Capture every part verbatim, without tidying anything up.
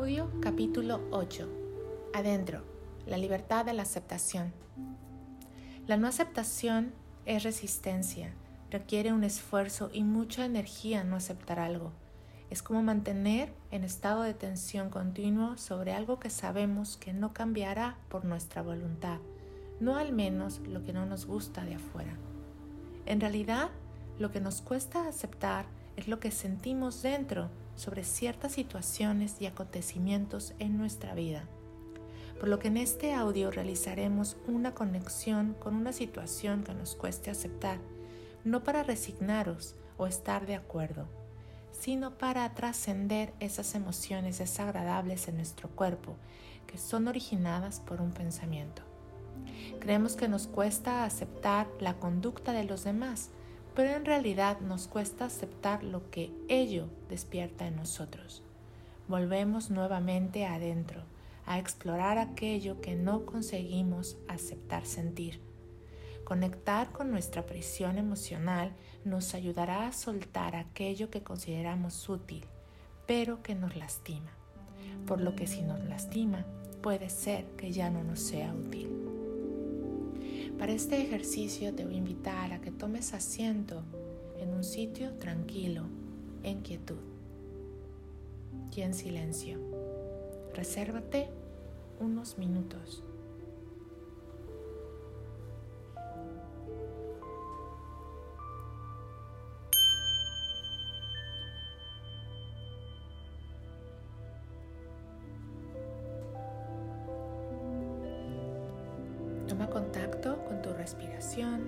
Audio capítulo ocho. Adentro, la libertad de la aceptación. La no aceptación es resistencia, requiere un esfuerzo y mucha energía no aceptar algo. Es como mantener en estado de tensión continuo sobre algo que sabemos que no cambiará por nuestra voluntad, no al menos lo que no nos gusta de afuera. En realidad, lo que nos cuesta aceptar es lo que sentimos dentro sobre ciertas situaciones y acontecimientos en nuestra vida. Por lo que en este audio realizaremos una conexión con una situación que nos cueste aceptar, no para resignaros o estar de acuerdo, sino para trascender esas emociones desagradables en nuestro cuerpo que son originadas por un pensamiento. Creemos que nos cuesta aceptar la conducta de los demás, pero en realidad nos cuesta aceptar lo que ello despierta en nosotros. Volvemos nuevamente adentro, a explorar aquello que no conseguimos aceptar sentir. Conectar con nuestra prisión emocional nos ayudará a soltar aquello que consideramos útil, pero que nos lastima. Por lo que si nos lastima, puede ser que ya no nos sea útil. Para este ejercicio te voy a invitar a que tomes asiento en un sitio tranquilo, en quietud y en silencio. Resérvate unos minutos. Toma contacto con tu respiración,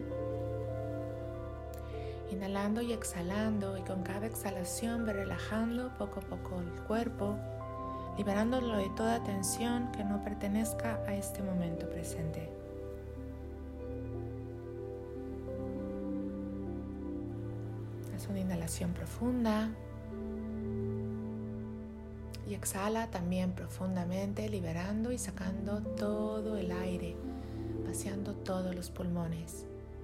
inhalando y exhalando, y con cada exhalación ve relajando poco a poco el cuerpo, liberándolo de toda tensión que no pertenezca a este momento presente. Haz una inhalación profunda y exhala también profundamente, liberando y sacando todo el aire, vaciando todos los pulmones.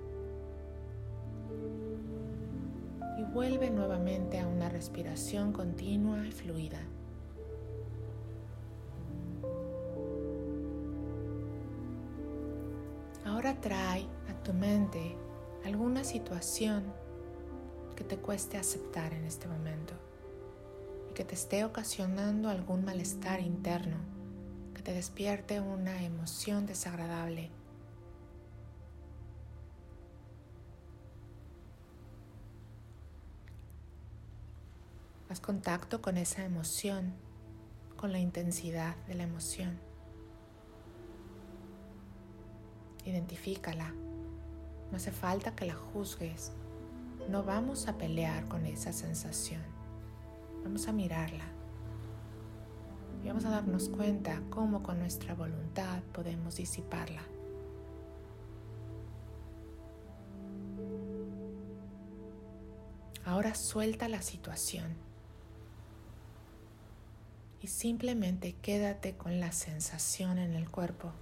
Y vuelve nuevamente a una respiración continua y fluida. Ahora trae a tu mente alguna situación que te cueste aceptar en este momento y que te esté ocasionando algún malestar interno, que te despierte una emoción desagradable. Haz contacto con esa emoción, con la intensidad de la emoción. Identifícala. No hace falta que la juzgues. No vamos a pelear con esa sensación. Vamos a mirarla. Y vamos a darnos cuenta cómo con nuestra voluntad podemos disiparla. Ahora suelta la situación. Y simplemente quédate con la sensación en el cuerpo.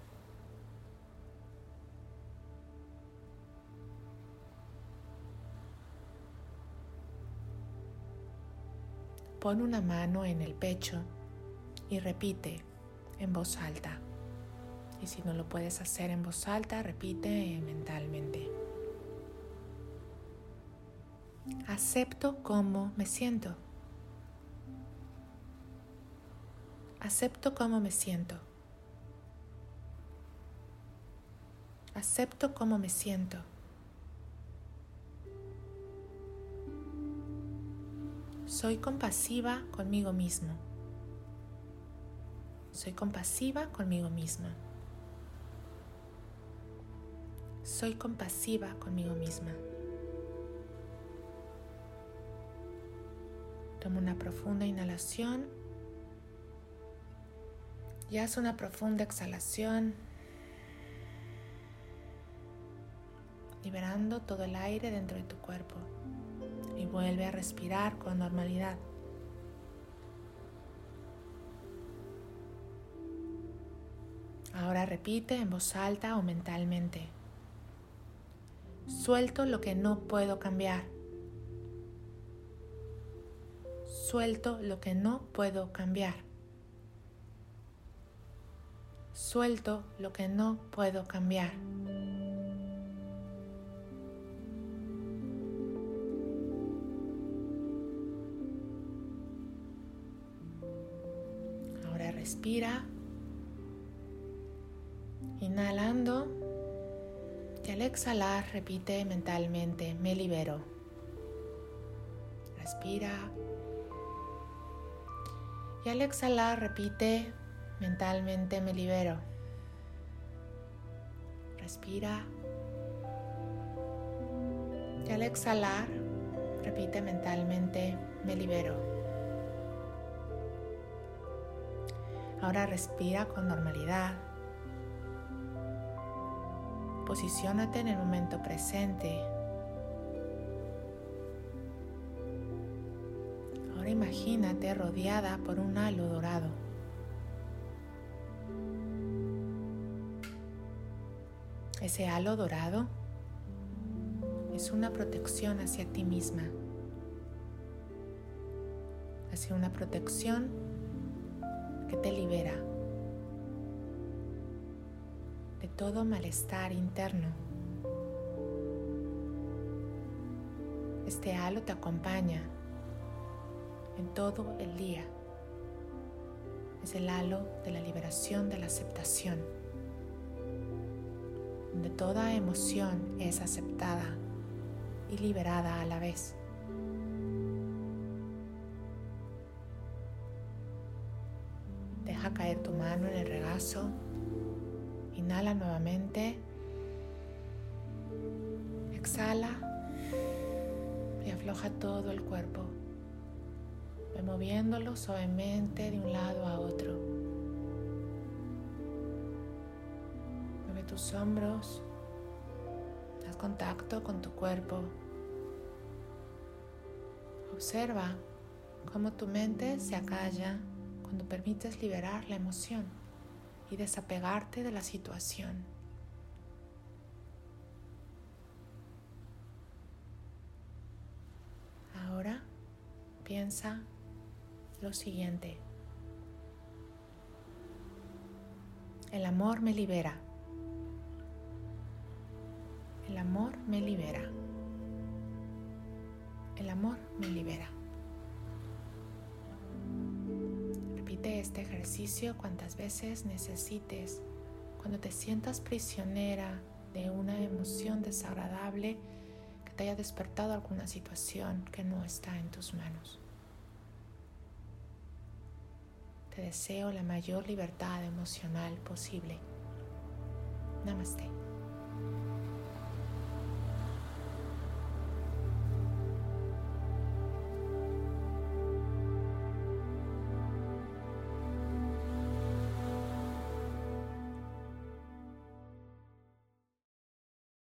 Pon una mano en el pecho y repite en voz alta. Y si no lo puedes hacer en voz alta, repite mentalmente. Acepto cómo me siento. Acepto cómo me siento. Acepto cómo me siento. Soy compasiva conmigo mismo. Soy compasiva conmigo misma. Soy compasiva conmigo misma. Toma una profunda inhalación. Y haz una profunda exhalación, liberando todo el aire dentro de tu cuerpo. Y vuelve a respirar con normalidad. Ahora repite en voz alta o mentalmente. Suelto lo que no puedo cambiar. Suelto lo que no puedo cambiar. Suelto lo que no puedo cambiar. Ahora respira, inhalando, y al exhalar repite mentalmente: me libero. Respira, y al exhalar repite mentalmente: me libero. Respira, y al exhalar repite mentalmente: me libero. Ahora respira con normalidad. Posiciónate en el momento presente. Ahora imagínate rodeada por un halo dorado. Ese halo dorado es una protección hacia ti misma, hacia una protección que te libera de todo malestar interno. Este halo te acompaña en todo el día. Es el halo de la liberación, de la aceptación, donde toda emoción es aceptada y liberada a la vez. Deja caer tu mano en el regazo. Inhala nuevamente. Exhala y afloja todo el cuerpo. Ve moviéndolo suavemente de un lado a otro. Mueve tus hombros. Haz contacto con tu cuerpo. Observa cómo tu mente se acalla cuando permites liberar la emoción y desapegarte de la situación. Ahora piensa lo siguiente: el amor me libera. El amor me libera. El amor me libera. Repite este ejercicio cuantas veces necesites cuando te sientas prisionera de una emoción desagradable que te haya despertado alguna situación que no está en tus manos. Te deseo la mayor libertad emocional posible. Namaste.